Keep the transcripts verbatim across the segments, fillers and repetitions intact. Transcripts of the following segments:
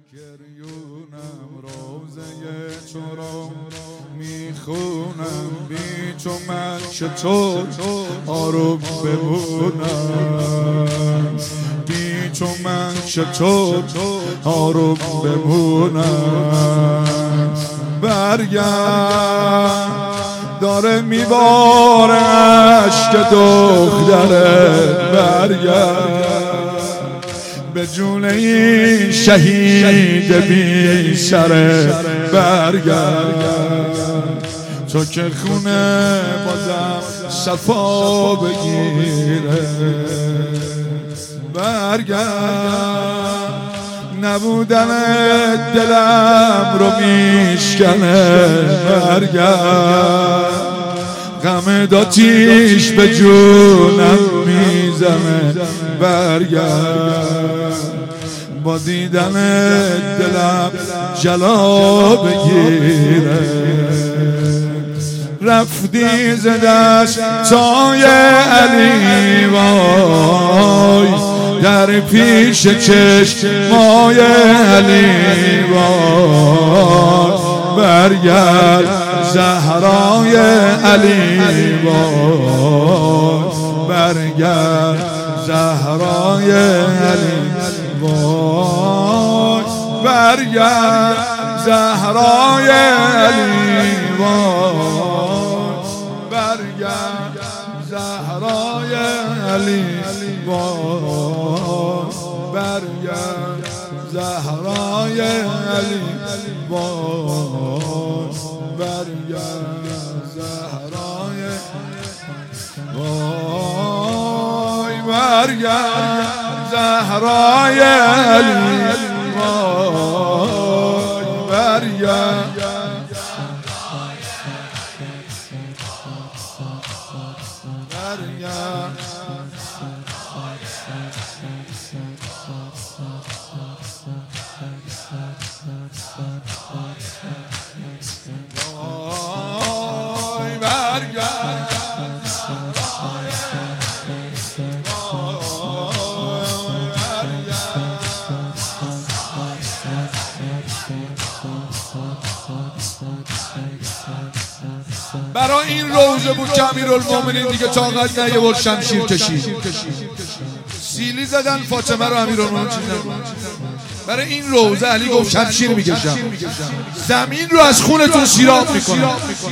گریونم روزه تو رو میخونم بی تو من چطور آروم بمونم بی تو من چطور آروم بمونم برگرد داره میباره عشق دختره برگرد به جون این شهید بی سره برگرد تو که خونه بازم صفا بگیره برگرد نبودن دلم رو میشکنه برگرد غم داتیش به جونم میزنه برگرد با دیدن دلم جلا بگیره رفتی ز دستای علی وای در پیش چشمای علی وای برگرد زهرای علی وای برگرد زهرای علی وای برگرد زهرای علی وای برگرد زهرای علی وای برگرد زهرای علی وای برگرد زهرای وای برگرد زهرای علی وای برگرد برای این روزه بود که امیرالمومنین دیگه طاقت نیاورد شمشیر کشید سیلی زدن فاطمه رو امیرالمومنین چیزن برای این روزه علی گفت شمشیر میکشم زمین رو از خونتون سیراب میکنم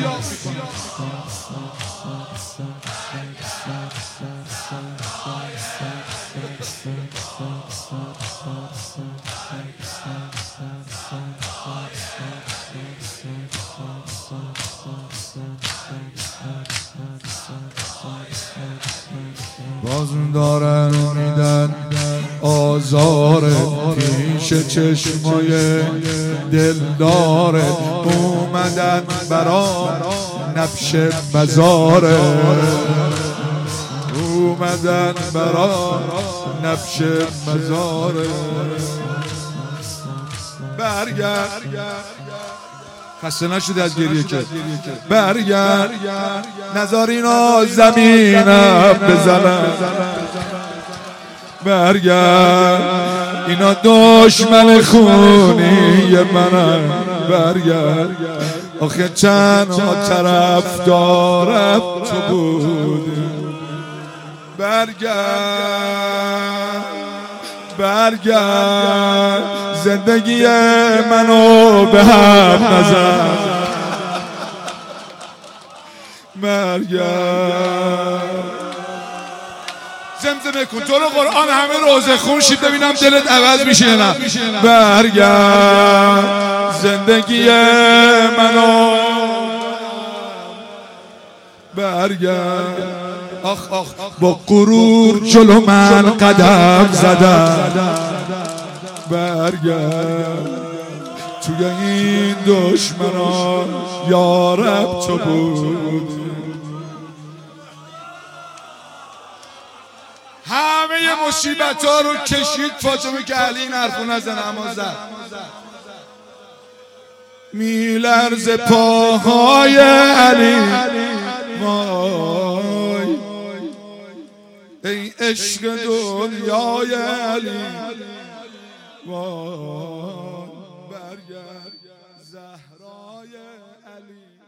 باز دارن میدن آزار پیش چشمای دلدار اومدن برا نبش مزاره اومدن برا نبش مزاره برگرد خسته نشده از گریه که برگرد نذارینا زمینم بزنم برگرد اینا دشمن خونی منم برگرد آخه تنها طرف دارم تو بودی برگرد برگرد زندگی منو به هم نزن برگرد زمزمه کن تو رو قرآن همه روزه خون شید ببینم دلت عوض میشه نه برگرد زندگی منو برگرد آخ آخ با غرور جلو من قدم زدم برگرد توی این دشمنان یارب تو بود همه مصیبت ها رو کشید فاطمه که علی این حرفو نزن اما زد میلرز پاهای علی وای ای عشق دنیای علی وای برگرد زهرای علی.